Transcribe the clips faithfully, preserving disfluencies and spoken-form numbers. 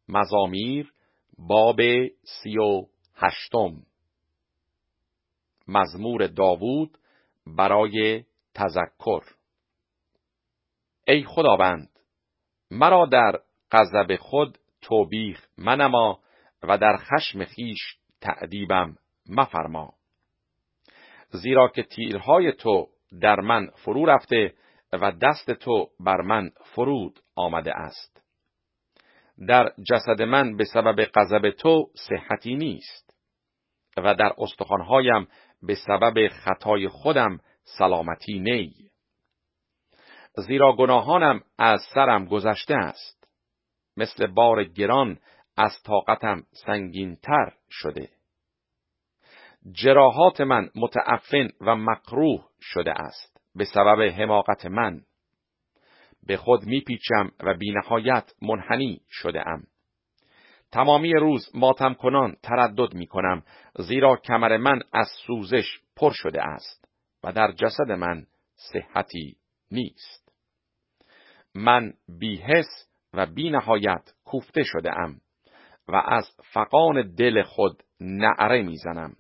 مزامیر باب سی و هشتم. مزمور داوود برای تذکر. ای خداوند، مرا در غضب خود توبیخ منما و در خشم خیش تأدیبم مفرما. زیرا که تیرهای تو در من فرو رفته و دست تو بر من فرود آمده است. در جسد من به سبب غضب تو صحتی نیست و در استخوانهایم به سبب خطای خودم سلامتی نی. زیرا گناهانم از سرم گذشته است، مثل بار گران از طاقتم سنگین‌تر شده. جراحات من متعفن و مکروه شده است به سبب حماقت من. به خود میپیچم و بی‌نهایت منحنی شده ام. تمامی روز ماتم کنان تردد میکنم، زیرا کمر من از سوزش پر شده است و در جسد من صحتی نیست. من بی‌حس و بی‌نهایت کوفته شده ام و از فغان دل خود نعره میزنم.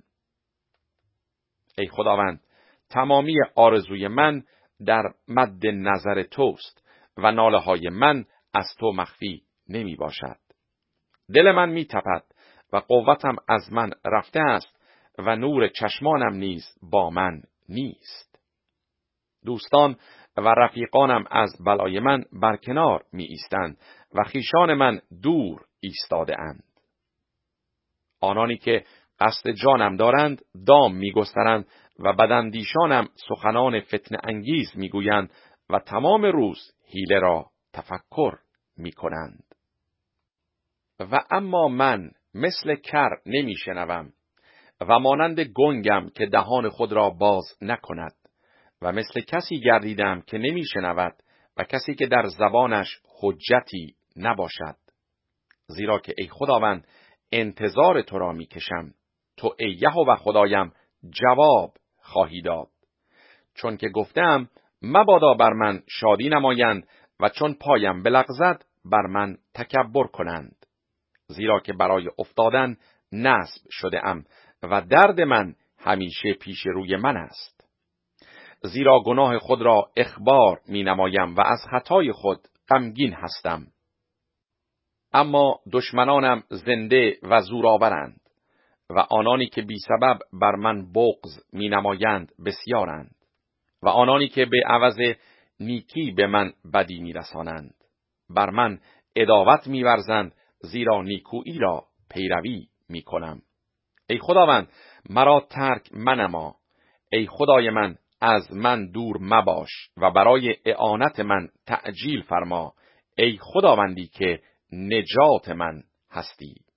ای خداوند، تمامی آرزوی من در مد نظر توست و ناله های من از تو مخفی نمی باشد. دل من می تپد و قوتم از من رفته است و نور چشمانم نیز با من نیست. دوستان و رفیقانم از بلای من برکنار می ایستند و خویشان من دور ایستاده اند. آنانی که قصد جانم دارند دام می گسترند و بداندیشانم سخنان فتنه انگیز می گویند و تمام روز حیله را تفکر می کنند. و اما من مثل کر نمی شنوم و مانند گنگم که دهان خود را باز نکند و مثل کسی گردیدم که نمی شنود و کسی که در زبانش حجتی نباشد. زیرا که ای خداوند، انتظار تو را می کشم، تو ای یهوه خدایم جواب خواهی داد. چون که گفتم مبادا بر من شادی نمایند و چون پایم بلغزد بر من تکبر کنند. زیرا که برای افتادن نصب شده ام و درد من همیشه پیش روی من است. زیرا گناه خود را اخبار می نمایم و از خطای خود غمگین هستم. اما دشمنانم زنده و زورآورند و آنانی که بی سبب بر من بغض می نمایند بسیارند و آنانی که به عوض نیکی به من بدی می رسانند. بر من عداوت می ورزند، زیرا نیکویی را پیروی می کنم. ای خداوند، مرا ترک منما. ای خدای من، از من دور مباش و برای اعانت من تعجیل فرما. ای خداوندی که نجات من هستی.